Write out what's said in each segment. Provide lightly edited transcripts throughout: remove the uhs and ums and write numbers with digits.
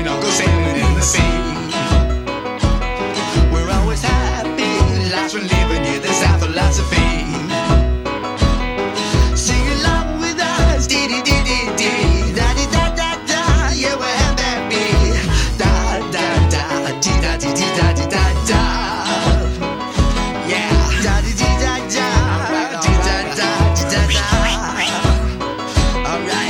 fishing or go sailing in the sea. We're always happy, life's been living, yeah, that's our philosophy. Sing along with us, dee dee dee dee dee, da dee da da da, yeah, we're happy, da da da, dee da dee dee da dee da da, yeah, da dee dee da da, dee da da dee da da. All right.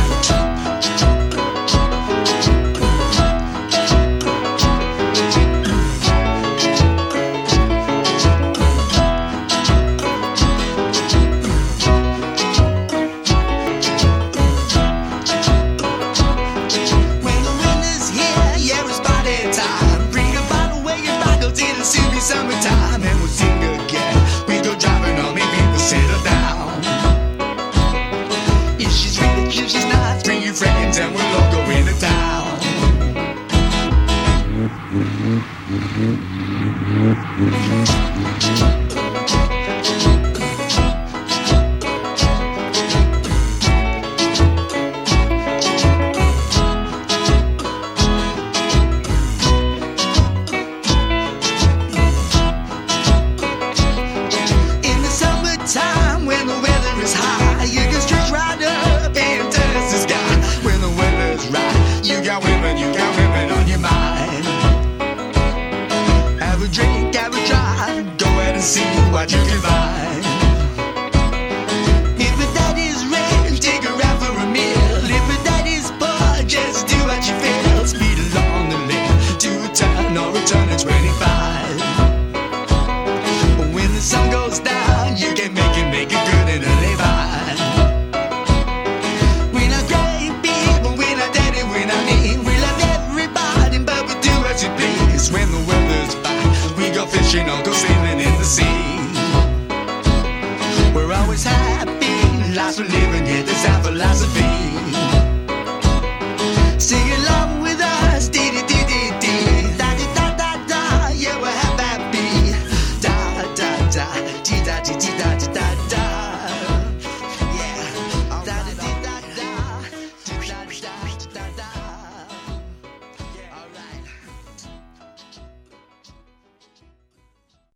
Summertime and we'll sing again. We go driving on, make people settle down. If she's rich, if she's not, bring your friends and we'll all go into town. Time when the weather is high, you can stretch right up and touch the sky. When the weather's right, you got women on your mind. Have a drink, have a drive, go ahead and see what you can find. If your daddy's rich, take her out for a meal. If your daddy's poor, just do what you feel. Speed along the lane to a turn or a turn at 25. When the sun goes down, you can make it good and live by. We're not great people, we're not daddy, we're not me. We love everybody, but we do as you please. When the weather's fine, we go fishing or go sailing in the sea. We're always happy, life's we're living, yeah, that's our philosophy.